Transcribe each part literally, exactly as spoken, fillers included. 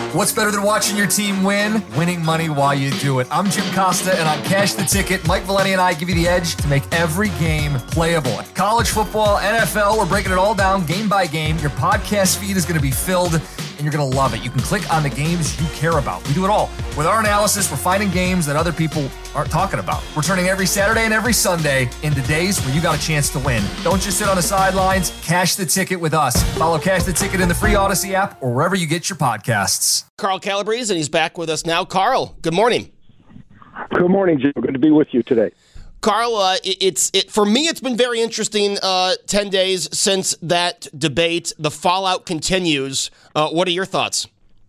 What's better than watching your team win? Winning money while you do it. I'm Jim Costa, and on Cash the Ticket, Mike Valeni and I give you the edge to make every game playable. College football, N F L, we're breaking it all down game by game. Your podcast feed is going to be filled, and you're going to love it. You can click on the games you care about. We do it all. With our analysis, we're finding games that other people aren't talking about. We're turning every Saturday and every Sunday into days where you got a chance to win. Don't just sit on the sidelines. Cash the Ticket with us. Follow Cash the Ticket in the free Odyssey app or wherever you get your podcasts. Carl Calabrese, and he's back with us now. Carl, good morning. Good morning, Jim. Good to be with you today. Carl, uh, it, it's it, for me, it's been very interesting. Uh, Ten days since that debate, the fallout continues. Uh, what are your thoughts?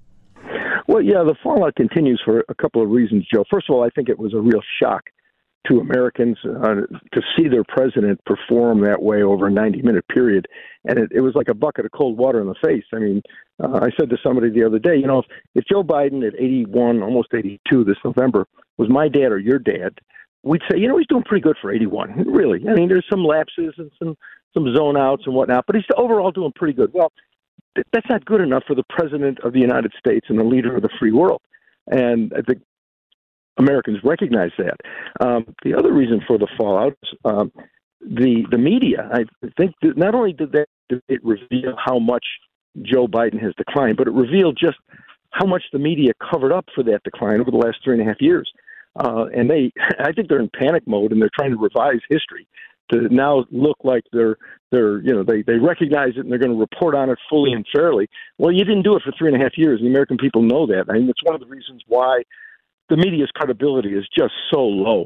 Well, yeah, the fallout continues for a couple of reasons, Joe. First of all, I think it was a real shock to Americans uh, to see their president perform that way over a ninety-minute period. And it, it was like a bucket of cold water in the face. I mean, uh, I said to somebody the other day, you know, if, if Joe Biden at eighty-one, almost eighty-two this November, was my dad or your dad, we'd say, you know, he's doing pretty good for eighty-one, really. I mean, there's some lapses and some, some zone outs and whatnot, but he's overall doing pretty good. Well, th- that's not good enough for the president of the United States and the leader of the free world. And I think Americans recognize that. Um, the other reason for the fallout is um, the the media. I think that not only did that did it reveal how much Joe Biden has declined, but it revealed just how much the media covered up for that decline over the last three and a half years. Uh, and they, I think they're in panic mode, and they're trying to revise history to now look like they're they're you know they they recognize it and they're going to report on it fully and fairly. Well, you didn't do it for three and a half years. The American people know that. I mean, it's one of the reasons why the media's credibility is just so low.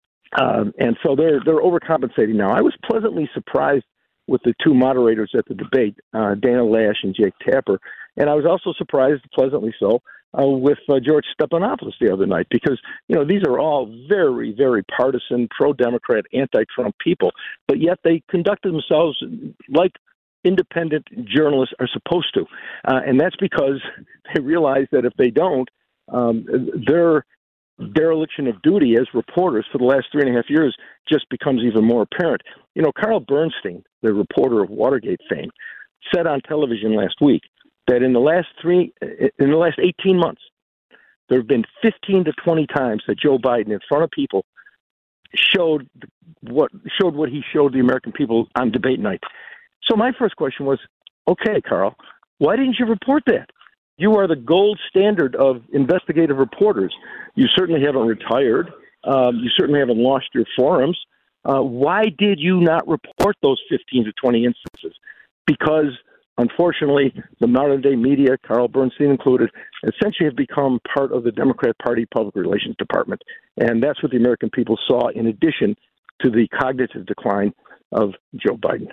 Um, and so they're they're overcompensating now. I was pleasantly surprised with the two moderators at the debate, uh, Dana Lash and Jake Tapper. And I was also surprised, pleasantly so, uh, with uh, George Stephanopoulos the other night, because, you know, these are all very, very partisan, pro-Democrat, anti-Trump people, but yet they conducted themselves like independent journalists are supposed to. Uh, and that's because they realize that if they don't, um, they're dereliction of duty as reporters for the last three and a half years just becomes even more apparent. You know, Carl Bernstein, the reporter of Watergate fame, said on television last week that in the last three, in the last eighteen months, there have been fifteen to twenty times that Joe Biden, in front of people, showed what showed what he showed the American people on debate night. So my first question was, okay, Carl, why didn't you report that? You are the gold standard of investigative reporters. You certainly haven't retired. Um, you certainly haven't lost your forums. Uh, why did you not report those fifteen to twenty instances? Because, unfortunately, the modern-day media, Carl Bernstein included, essentially have become part of the Democrat Party public relations department. And that's what the American people saw in addition to the cognitive decline of Joe Biden.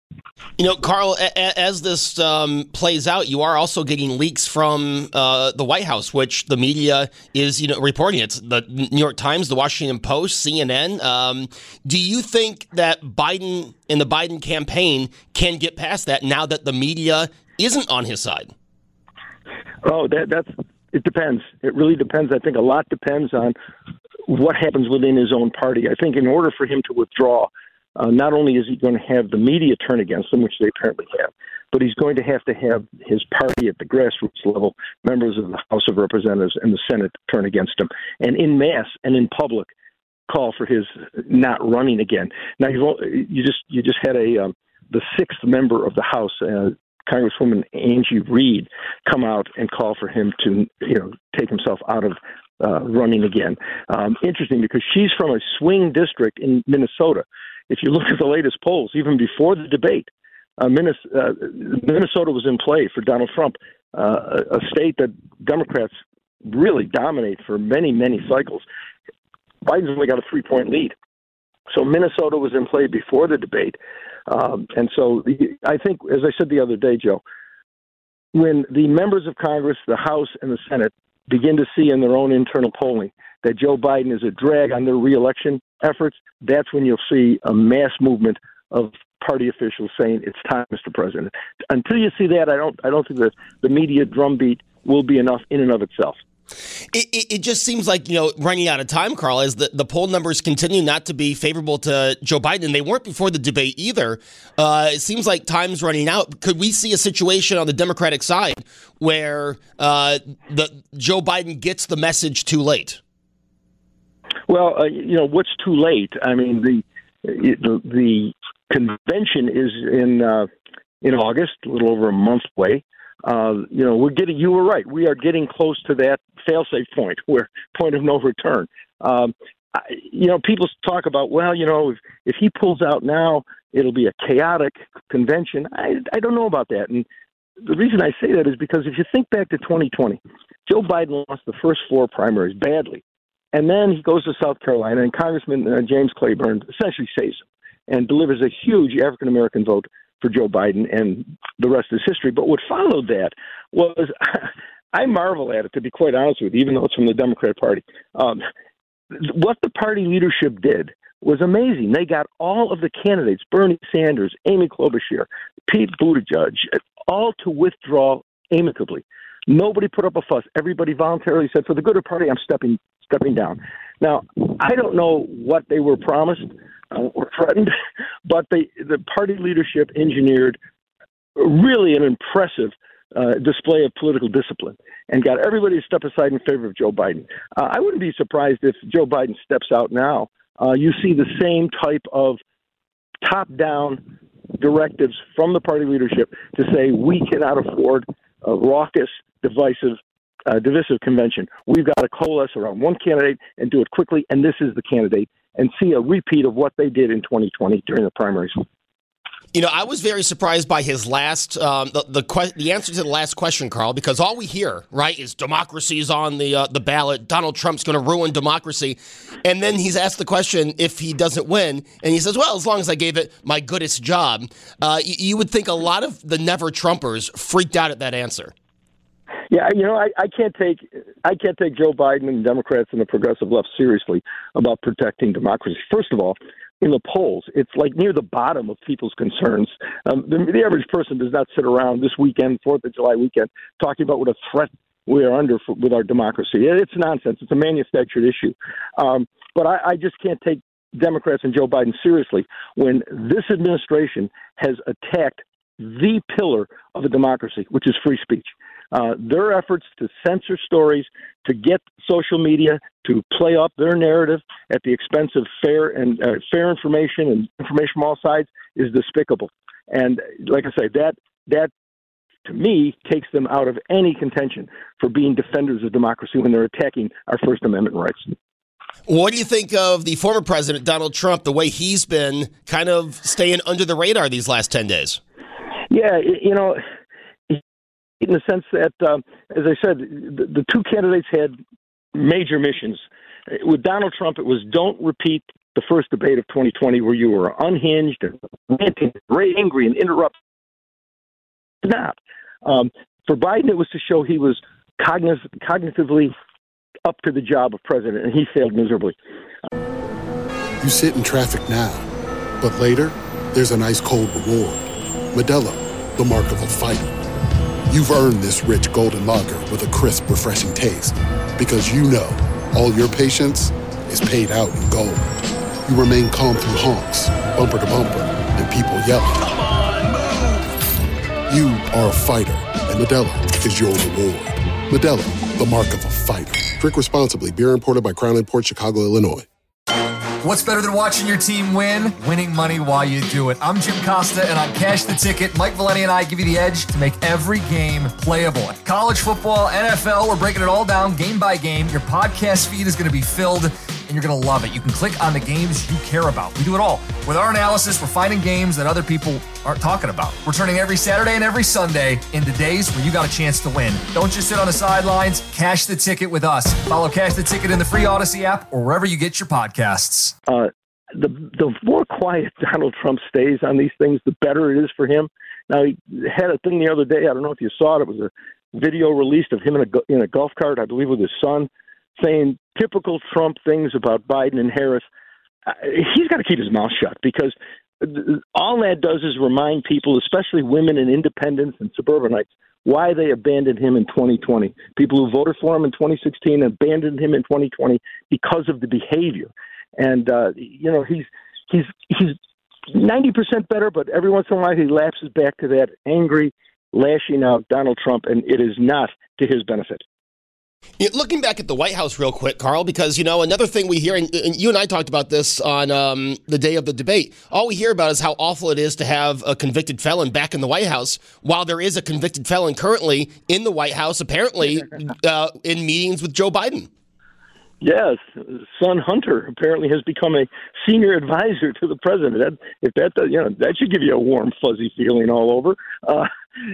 You know, Carl, a- as this um, plays out, you are also getting leaks from uh, the White House, which the media is, you know, reporting. It's the New York Times, the Washington Post, C N N. Um, do you think that Biden and the Biden campaign can get past that now that the media isn't on his side? Oh, that, that's it depends. It really depends. I think a lot depends on what happens within his own party. I think in order for him to withdraw, Uh, not only is he going to have the media turn against him, which they apparently have, but he's going to have to have his party at the grassroots level, members of the House of Representatives and the Senate, turn against him, and in mass and in public call for his not running again. Now you've, you just you just had a um, the sixth member of the House, uh, Congresswoman Angie Reid, come out and call for him to you know take himself out of uh, running again. Um, interesting, because she's from a swing district in Minnesota. If you look at the latest polls, even before the debate, uh, Minnesota, uh, Minnesota was in play for Donald Trump, uh, a state that Democrats really dominate for many, many cycles. Biden's only got a three-point lead. So Minnesota was in play before the debate. Um, and so I think, as I said the other day, Joe, when the members of Congress, the House, and the Senate begin to see in their own internal polling that Joe Biden is a drag on their reelection efforts, that's when you'll see a mass movement of party officials saying it's time, Mister President. Until you see that, I don't I don't think the, the media drumbeat will be enough in and of itself. It, it, it just seems like, you know, running out of time, Carl, as the, the poll numbers continue not to be favorable to Joe Biden, and they weren't before the debate either. Uh, it seems like time's running out. Could we see a situation on the Democratic side where uh, the Joe Biden gets the message too late? Well, uh, you know, what's too late? I mean, the the, the convention is in uh, in August, a little over a month away. Uh, you know, we're getting, you were right. We are getting close to that fail-safe point, where point of no return. Um, I, you know, people talk about, well, you know, if, if he pulls out now, it'll be a chaotic convention. I, I don't know about that. And the reason I say that is because if you think back to twenty twenty, Joe Biden lost the first four primaries badly. And then he goes to South Carolina, and Congressman uh, James Clyburn essentially saves him and delivers a huge African-American vote for Joe Biden, and the rest is history. But what followed that was, I marvel at it, to be quite honest with you, even though it's from the Democrat Party. Um, what the party leadership did was amazing. They got all of the candidates, Bernie Sanders, Amy Klobuchar, Pete Buttigieg, all to withdraw amicably. Nobody put up a fuss. Everybody voluntarily said, for the good of the party, I'm stepping stepping down. Now, I don't know what they were promised or threatened, but they, the party leadership engineered really an impressive uh, display of political discipline and got everybody to step aside in favor of Joe Biden. Uh, I wouldn't be surprised if Joe Biden steps out now. Uh, you see the same type of top-down directives from the party leadership to say we cannot afford a raucous, divisive, uh, divisive convention. We've got to coalesce around one candidate and do it quickly, and this is the candidate, and see a repeat of what they did in twenty twenty during the primaries. You know, I was very surprised by his last, um, the the, que- the answer to the last question, Carl, because all we hear, right, is democracy's on the uh, the ballot. Donald Trump's going to ruin democracy. And then he's asked the question if he doesn't win, and he says, well, as long as I gave it my goodest job. Uh, you, you would think a lot of the never-Trumpers freaked out at that answer. Yeah, you know, I, I can't take I can't take Joe Biden and Democrats and the progressive left seriously about protecting democracy. First of all, in the polls, it's like near the bottom of people's concerns. Um, the, the average person does not sit around this weekend, Fourth of July weekend, talking about what a threat we are under for, with our democracy. It's nonsense. It's a manufactured issue. Um, but I, I just can't take Democrats and Joe Biden seriously when this administration has attacked the pillar of a democracy, which is free speech. Uh, their efforts to censor stories, to get social media to play up their narrative at the expense of fair and uh, fair information and information from all sides is despicable. And like I say, that that to me takes them out of any contention for being defenders of democracy when they're attacking our First Amendment rights. What do you think of the former president, Donald Trump, the way he's been kind of staying under the radar these last ten days? Yeah, you know, in the sense that, um, as I said, the, the two candidates had major missions. With Donald Trump, it was don't repeat the first debate of twenty twenty where you were unhinged and ranting, angry and interrupt. Not. Um, for Biden, it was to show he was cogniz- cognitively up to the job of president, and he failed miserably. You sit in traffic now, but later, there's an ice-cold reward. Modelo, the mark of a fighter. You've earned this rich golden lager with a crisp, refreshing taste. Because you know, all your patience is paid out in gold. You remain calm through honks, bumper to bumper, and people yelling. Come on, move! You are a fighter, and Modelo is your reward. Modelo, the mark of a fighter. Drink responsibly. Beer imported by Crown Imports, Chicago, Illinois. What's better than watching your team win? Winning money while you do it. I'm Jim Costa, and on Cash the Ticket, Mike Valeni and I give you the edge to make every game playable. College football, N F L, we're breaking it all down game by game. Your podcast feed is going to be filled, and you're going to love it. You can click on the games you care about. We do it all. With our analysis, we're finding games that other people aren't talking about. We're turning every Saturday and every Sunday into days where you got a chance to win. Don't just sit on the sidelines. Cash the Ticket with us. Follow Cash the Ticket in the free Odyssey app or wherever you get your podcasts. Uh, the the more quiet Donald Trump stays on these things, the better it is for him. Now, he had a thing the other day. I don't know if you saw it. It was a video released of him in a, in a golf cart, I believe with his son, saying typical Trump things about Biden and Harris. Uh, he's got to keep his mouth shut because all that does is remind people, especially women and independents and suburbanites, why they abandoned him in twenty twenty. People who voted for him in twenty sixteen abandoned him in twenty twenty because of the behavior. And, uh, you know, he's he's he's ninety percent better, but every once in a while he lapses back to that angry, lashing out Donald Trump, and it is not to his benefit. Yeah, looking back at the White House real quick, Carl, because, you know, another thing we hear, and, and you and I talked about this on um, the day of the debate, all we hear about is how awful it is to have a convicted felon back in the White House, while there is a convicted felon currently in the White House, apparently uh, in meetings with Joe Biden. Yes, son Hunter apparently has become a senior advisor to the president. That, if that does, you know, that should give you a warm, fuzzy feeling all over. Uh,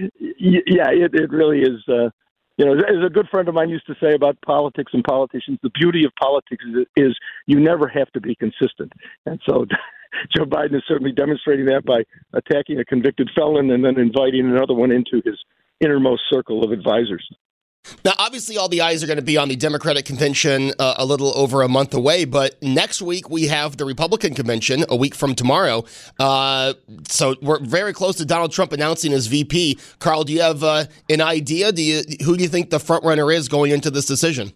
yeah, it, it really is. Uh, You know, as a good friend of mine used to say about politics and politicians, the beauty of politics is, is you never have to be consistent. And so Joe Biden is certainly demonstrating that by attacking a convicted felon and then inviting another one into his innermost circle of advisors. Now, obviously, all the eyes are going to be on the Democratic convention uh, a little over a month away, but next week we have the Republican convention, a week from tomorrow. Uh, so we're very close to Donald Trump announcing his V P. Carl, do you have uh, an idea? Do you who do you think the front runner is going into this decision?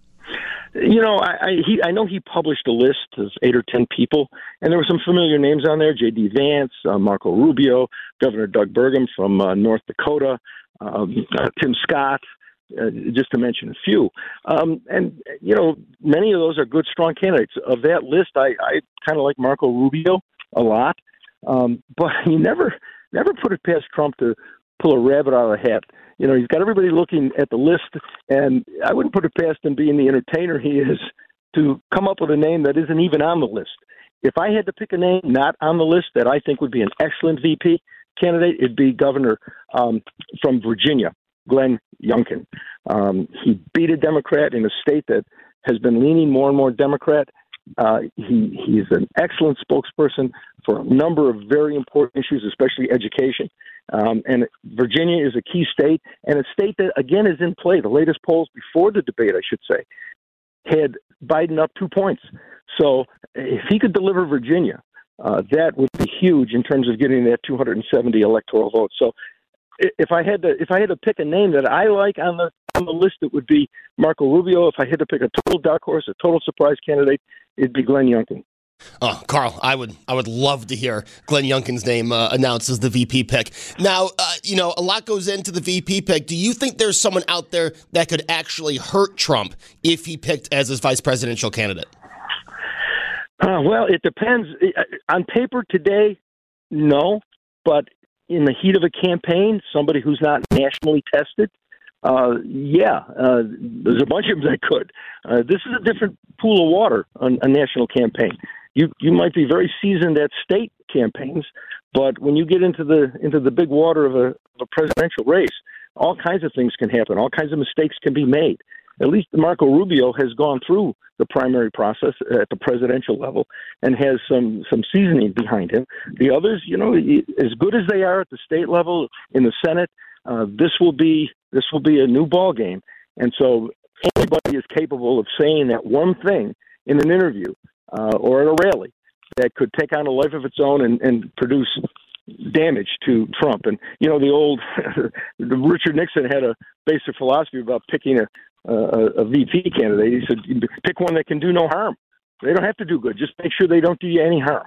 You know, I I, he, I know he published a list of eight or ten people, and there were some familiar names on there: J D. Vance, uh, Marco Rubio, Governor Doug Burgum from uh, North Dakota, um, uh, Tim Scott. Uh, just to mention a few. Um, and, you know, many of those are good, strong candidates. Of that list, I, I kind of like Marco Rubio a lot. Um, but he never never put it past Trump to pull a rabbit out of the hat. You know, he's got everybody looking at the list, and I wouldn't put it past him, being the entertainer he is, to come up with a name that isn't even on the list. If I had to pick a name not on the list that I think would be an excellent V P candidate, it'd be Governor um, from Virginia, Glenn Youngkin. Um, he beat a Democrat in a state that has been leaning more and more Democrat. Uh, he he's an excellent spokesperson for a number of very important issues, especially education. Um, and Virginia is a key state, and a state that, again, is in play. The latest polls before the debate, I should say, had Biden up two points. So if he could deliver Virginia, uh, that would be huge in terms of getting that two hundred seventy electoral votes. So If I had to, if I had to pick a name that I like on the on the list, it would be Marco Rubio. If I had to pick a total dark horse, a total surprise candidate, it'd be Glenn Youngkin. Oh, Carl, I would I would love to hear Glenn Youngkin's name uh, announced as the V P pick. Now, uh, you know, a lot goes into the V P pick. Do you think there's someone out there that could actually hurt Trump if he picked as his vice presidential candidate? Uh, well, it depends. On paper today, no, but in the heat of a campaign, somebody who's not nationally tested, uh, yeah, uh, there's a bunch of them that could. Uh, this is a different pool of water on a national campaign. You you might be very seasoned at state campaigns, but when you get into the into the big water of a, of a presidential race, all kinds of things can happen. All kinds of mistakes can be made. At least Marco Rubio has gone through the primary process at the presidential level and has some, some seasoning behind him. The others, you know, as good as they are at the state level, in the Senate, uh, this will be this will be a new ball game. And so anybody is capable of saying that one thing in an interview uh, or at a rally that could take on a life of its own and, and produce damage to Trump. And, you know, the old Richard Nixon had a basic philosophy about picking a Uh, a V P candidate. He said, pick one that can do no harm. They don't have to do good. Just make sure they don't do you any harm.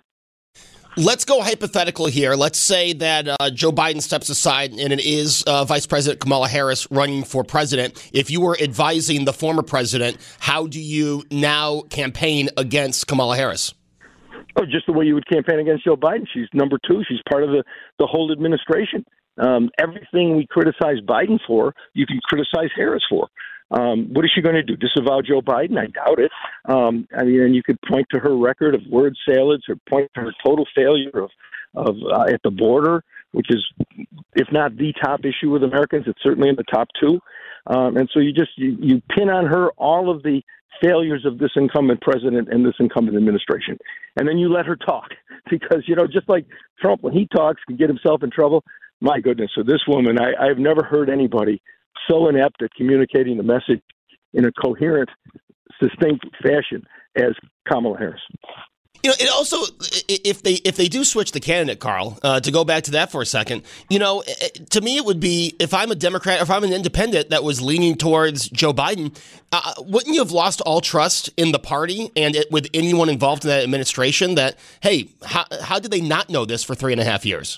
Let's go hypothetical here. Let's say that uh, Joe Biden steps aside and it is uh, Vice President Kamala Harris running for president. If you were advising the former president, how do you now campaign against Kamala Harris? Oh, just the way you would campaign against Joe Biden. She's number two. She's part of the, the whole administration. Um, everything we criticize Biden for, you can criticize Harris for. Um, what is she going to do? Disavow Joe Biden? I doubt it. Um, I mean, and you could point to her record of word salads, or point to her total failure of, of uh, at the border, which is, if not the top issue with Americans, it's certainly in the top two. Um, and so you just you, you pin on her all of the failures of this incumbent president and this incumbent administration, and then you let her talk, because, you know, just like Trump, when he talks, can get himself in trouble. My goodness, so this woman, I, I've never heard anybody so inept at communicating the message in a coherent, succinct fashion as Kamala Harris. You know, it also, if they if they do switch the candidate, Carl, uh, to go back to that for a second, you know, to me it would be, if I'm a Democrat, if I'm an independent that was leaning towards Joe Biden, uh, wouldn't you have lost all trust in the party and it, with anyone involved in that administration that, hey, how, how did they not know this for three and a half years?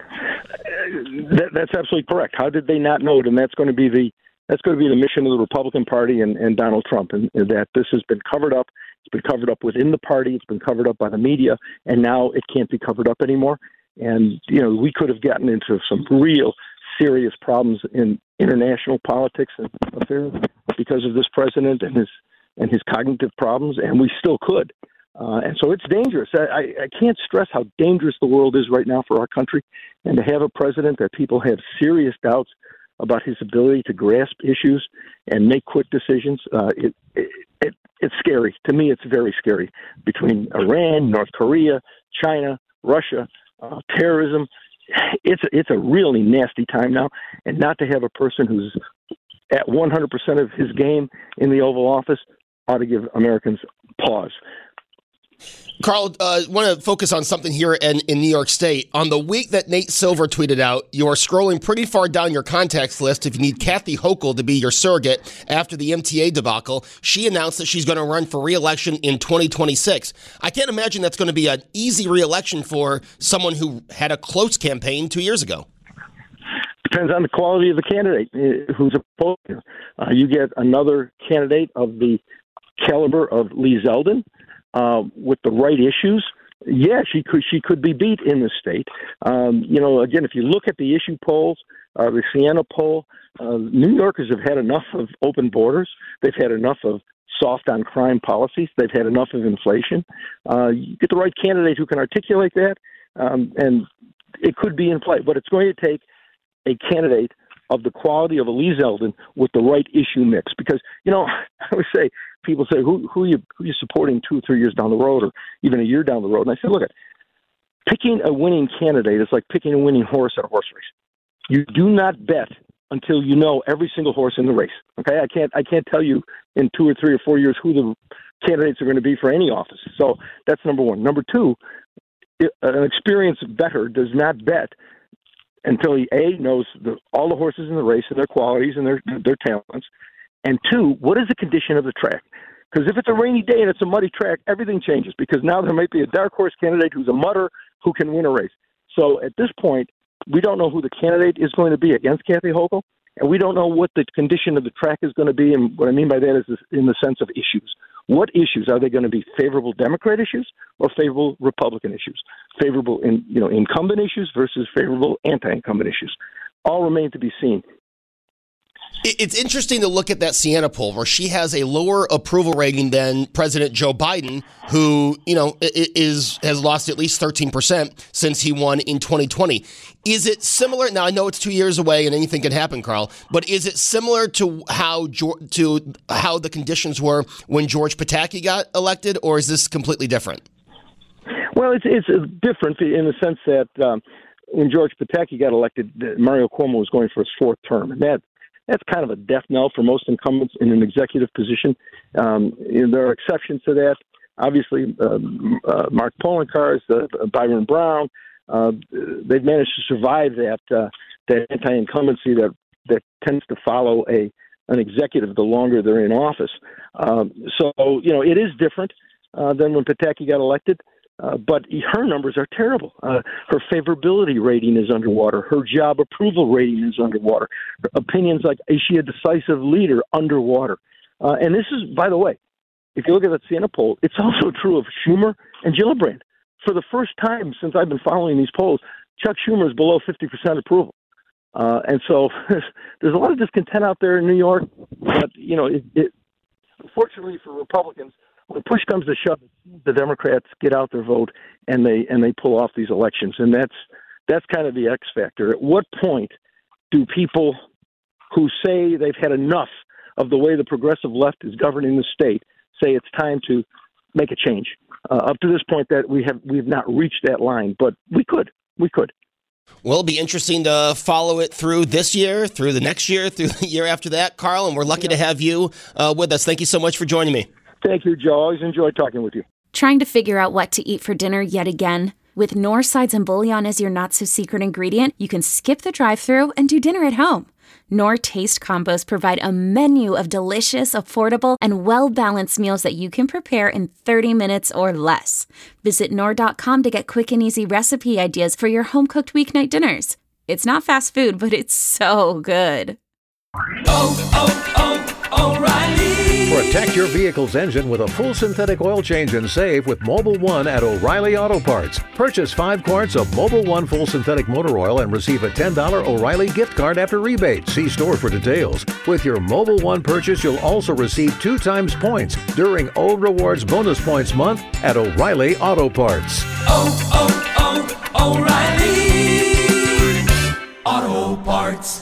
That, that's absolutely correct. How did they not know it? And that's going to be the that's going to be the mission of the Republican Party and, and Donald Trump, and, and that this has been covered up. It's been covered up within the party. It's been covered up by the media, and now it can't be covered up anymore. And you know, we could have gotten into some real serious problems in international politics and affairs because of this president and his and his cognitive problems, and we still could. Uh, and so it's dangerous. I, I can't stress how dangerous the world is right now for our country, and to have a president that people have serious doubts about his ability to grasp issues and make quick decisions. Uh, it, it, it it's scary. To me, it's very scary. Between Iran, North Korea, China, Russia, uh, terrorism, it's it's a really nasty time now. And not to have a person who's at one hundred percent of his game in the Oval Office ought to give Americans pause. Carl, I uh, want to focus on something here in, in New York State. On the week that Nate Silver tweeted out, you're scrolling pretty far down your contacts list if you need Kathy Hochul to be your surrogate after the M T A debacle. She announced that she's going to run for re-election in twenty twenty-six. I can't imagine that's going to be an easy re-election for someone who had a close campaign two years ago. Depends on the quality of the candidate who's opposed. Uh, you get another candidate of the caliber of Lee Zeldin, Uh, with the right issues, yeah, she could she could be beat in the state. Um, you know, again, if you look at the issue polls, uh, the Siena poll, uh, New Yorkers have had enough of open borders. They've had enough of soft on crime policies. They've had enough of inflation. Uh, you get the right candidate who can articulate that, um, and it could be in play. But it's going to take a candidate of the quality of a Lee Zeldin with the right issue mix. Because, you know, I would say, people say, who who are you who are you supporting two or three years down the road, or even a year down the road? And I said, look, at picking a winning candidate is like picking a winning horse at a horse race. You do not bet until you know every single horse in the race. Okay, I can't I can't tell you in two or three or four years who the candidates are going to be for any office. So that's number one. Number two, an experienced bettor does not bet until he a knows the, all the horses in the race and their qualities and their their talents. And two, what is the condition of the track? Because if it's a rainy day and it's a muddy track, everything changes, because now there might be a dark horse candidate who's a mudder who can win a race. So at this point, we don't know who the candidate is going to be against Kathy Hochul, and we don't know what the condition of the track is going to be. And what I mean by that is in the sense of issues. What issues are they going to be? Favorable Democrat issues or favorable Republican issues? Favorable in, you know, incumbent issues versus favorable anti-incumbent issues. All remain to be seen. It's interesting to look at that Siena poll where she has a lower approval rating than President Joe Biden, who, you know, is has lost at least thirteen percent since he won in twenty twenty. Is it similar? Now, I know it's two years away and anything can happen, Carl, but is it similar to how to how the conditions were when George Pataki got elected, or is this completely different? Well, it's it's different in the sense that um, when George Pataki got elected, Mario Cuomo was going for his fourth term, and that That's kind of a death knell for most incumbents in an executive position. Um, there are exceptions to that. Obviously, um, uh, Mark Poloncarz, uh, Byron Brown, uh, they've managed to survive that uh, that anti-incumbency that, that tends to follow a an executive the longer they're in office. Um, so, you know, it is different uh, than when Pataki got elected. Uh, but her numbers are terrible. Uh, her favorability rating is underwater. Her job approval rating is underwater. Her opinions like, is she a decisive leader, underwater? Uh, and this is, by the way, if you look at that Siena poll, it's also true of Schumer and Gillibrand. For the first time since I've been following these polls, Chuck Schumer is below fifty percent approval. Uh, and so there's a lot of discontent out there in New York. But, you know, it, it, unfortunately for Republicans, when push comes to shove, the Democrats get out their vote and they and they pull off these elections, and that's that's kind of the X factor. At what point do people who say they've had enough of the way the progressive left is governing the state say it's time to make a change? Uh, up to this point, that we have we've not reached that line, but we could, we could. Well, it'll be interesting to follow it through this year, through the next year, through the year after that, Carl. And we're lucky yeah. to have you uh, with us. Thank you so much for joining me. Thank you, Joe. Always enjoy talking with you. Trying to figure out what to eat for dinner yet again? With Knorr sides and bouillon as your not-so-secret ingredient, you can skip the drive-thru and do dinner at home. Knorr Taste Combos provide a menu of delicious, affordable, and well-balanced meals that you can prepare in thirty minutes or less. Visit Knorr dot com to get quick and easy recipe ideas for your home-cooked weeknight dinners. It's not fast food, but it's so good. Oh, oh, oh, O'Reilly! Protect your vehicle's engine with a full synthetic oil change and save with Mobil one at O'Reilly Auto Parts. Purchase five quarts of Mobil one full synthetic motor oil and receive a ten dollars O'Reilly gift card after rebate. See store for details. With your Mobil one purchase, you'll also receive two times points during O Rewards Bonus Points Month at O'Reilly Auto Parts. Oh, oh, oh, O'Reilly Auto Parts.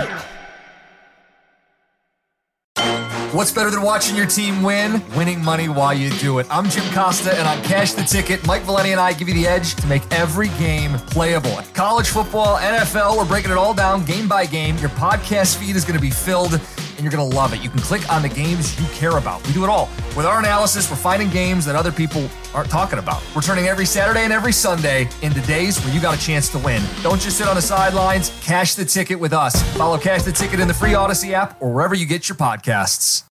What's better than watching your team win? Winning money while you do it. I'm Jim Costa, and on Cash the Ticket, Mike Valeni and I give you the edge to make every game playable. College football, N F L, we're breaking it all down game by game. Your podcast feed is going to be filled, and you're going to love it. You can click on the games you care about. We do it all. With our analysis, we're finding games that other people aren't talking about. We're turning every Saturday and every Sunday into days where you got a chance to win. Don't just sit on the sidelines. Cash the Ticket with us. Follow Cash the Ticket in the free Odyssey app or wherever you get your podcasts.